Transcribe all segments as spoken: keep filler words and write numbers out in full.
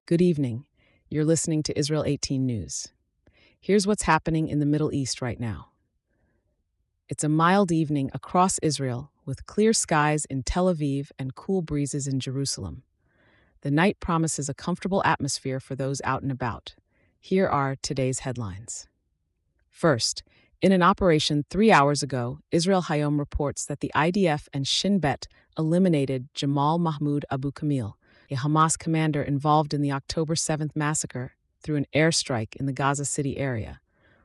Good evening. You're listening to Israel eighteen News. Here's what's happening in the Middle East right now. It's a mild evening across Israel with clear skies in Tel Aviv and cool breezes in Jerusalem. The night promises a comfortable atmosphere for those out and about. Here are today's headlines. First, in an operation three hours ago, Israel Hayom reports that the I D F and Shin Bet eliminated Jamal Mahmoud Abu Kamil, a Hamas commander involved in the October seventh massacre, through an airstrike in the Gaza City area.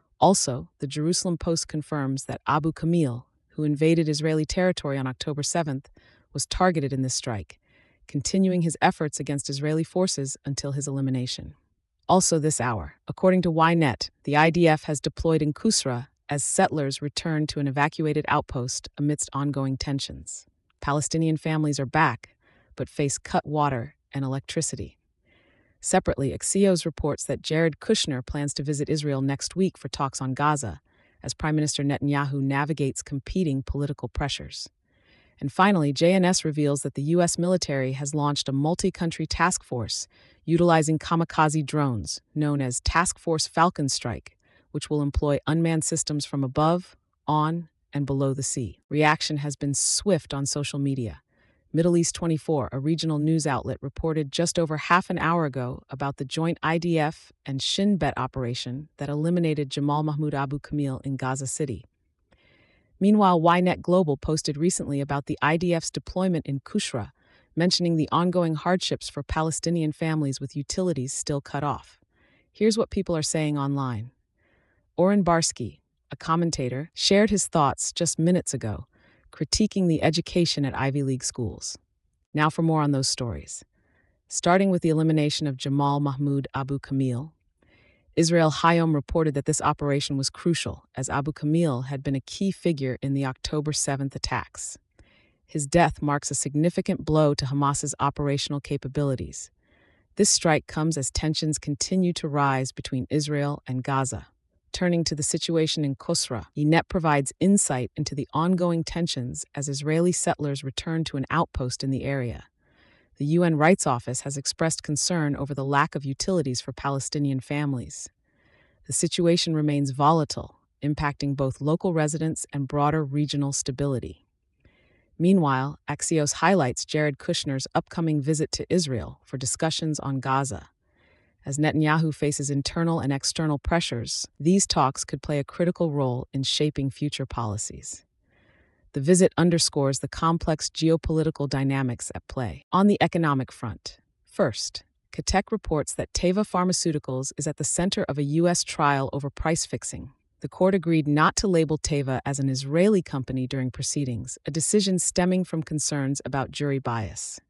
Also, the Jerusalem Post confirms that Abu Kamil, who invaded Israeli territory on October seventh, was targeted in this strike, continuing his efforts against Israeli forces until his elimination. Also this hour, according to Ynet, the I D F has deployed in Kusra as settlers return to an evacuated outpost amidst ongoing tensions. Palestinian families are back, but face cut water and electricity. Separately, Axios reports that Jared Kushner plans to visit Israel next week for talks on Gaza, as Prime Minister Netanyahu navigates competing political pressures. And finally, J N S reveals that the U S military has launched a multi-country task force utilizing kamikaze drones, known as Task Force Falcon Strike, which will employ unmanned systems from above, on, and below the sea. Reaction has been swift on social media. Middle East twenty-four, a regional news outlet, reported just over half an hour ago about the joint I D F and Shin Bet operation that eliminated Jamal Mahmoud Abu Kamil in Gaza City. Meanwhile, Ynet Global posted recently about the I D F's deployment in Kusra, mentioning the ongoing hardships for Palestinian families with utilities still cut off. Here's what people are saying online. Oren Barsky, a commentator, shared his thoughts just minutes ago, critiquing the education at Ivy League schools. Now for more on those stories. Starting with the elimination of Jamal Mahmoud Abu Kamil, Israel Hayom reported that this operation was crucial, as Abu Kamil had been a key figure in the October seventh attacks. His death marks a significant blow to Hamas's operational capabilities. This strike comes as tensions continue to rise between Israel and Gaza. Turning to the situation in Kusra, Ynet provides insight into the ongoing tensions as Israeli settlers return to an outpost in the area. The U N Rights Office has expressed concern over the lack of utilities for Palestinian families. The situation remains volatile, impacting both local residents and broader regional stability. Meanwhile, Axios highlights Jared Kushner's upcoming visit to Israel for discussions on Gaza. As Netanyahu faces internal and external pressures, these talks could play a critical role in shaping future policies. The visit underscores the complex geopolitical dynamics at play. On the economic front, first, Katek reports that Teva Pharmaceuticals is at the center of a U S trial over price fixing. The court agreed not to label Teva as an Israeli company during proceedings, a decision stemming from concerns about jury bias.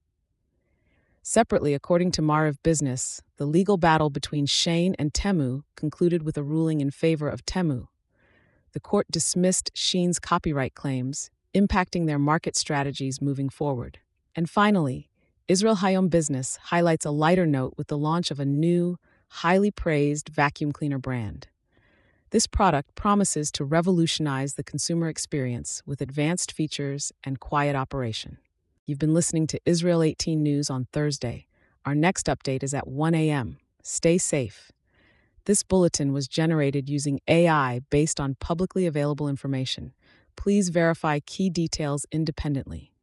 Separately, according to Maariv Business, the legal battle between Shein and Temu concluded with a ruling in favor of Temu. The court dismissed Shein's copyright claims, impacting their market strategies moving forward. And finally, Israel Hayom Business highlights a lighter note with the launch of a new, highly praised vacuum cleaner brand. This product promises to revolutionize the consumer experience with advanced features and quiet operation. You've been listening to Israel eighteen News on Thursday. Our next update is at one a.m. Stay safe. This bulletin was generated using A I based on publicly available information. Please verify key details independently.